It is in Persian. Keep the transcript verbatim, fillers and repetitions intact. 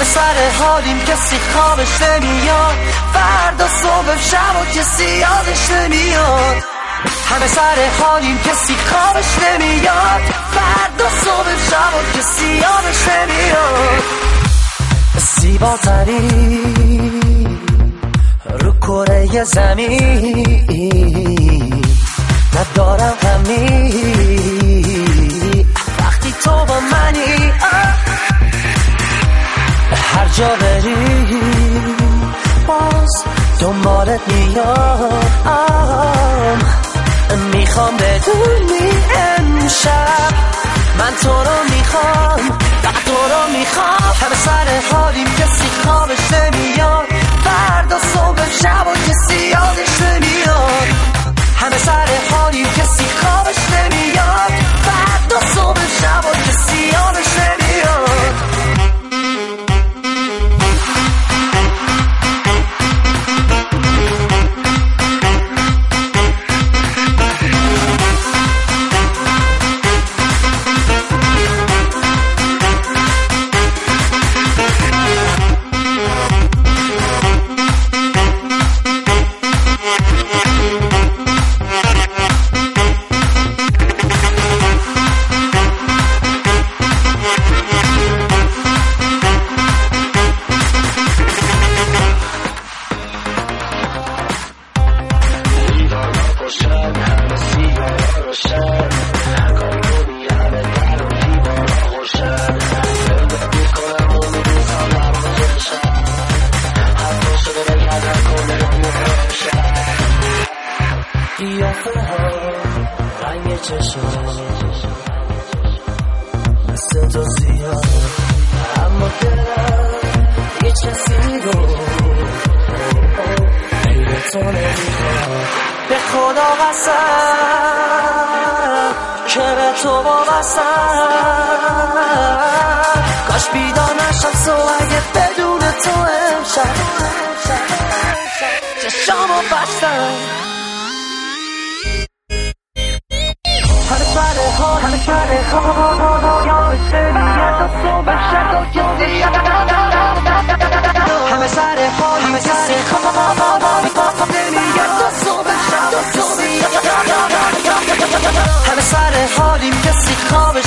همه سر حالیم کسی خوابش نمیاد، فردا صبح شب و کسی یادش نمیاد. همه سر حالیم کسی خوابش نمیاد، فردا صبح شب و کسی یادش نمیاد. زیباترین رو کره زمین ندارم غمی وقتی تو با منی. هر جا بری باز دنبالت میام، میخوام بدونی امشب من تو رو میخوام، فقط تو رو میخوام. همه سر حالیم کسی خوابش نمیاد، فردا صبح شب و کسی یادش نمیاد. همه سر حالیم کسی خوابش نمیاد، فردا صبح شب و کسی یادش نمیاد. به خدا قسم که به تو وابستم، کاش بیدار نشم صبح اگه بدون تو امشب چشامو بستم. همه سر حال همه سر حال یادش نمیاد تا صبح شد و کسی همه سر حال همه سر همه سر حالیم کسی خوابش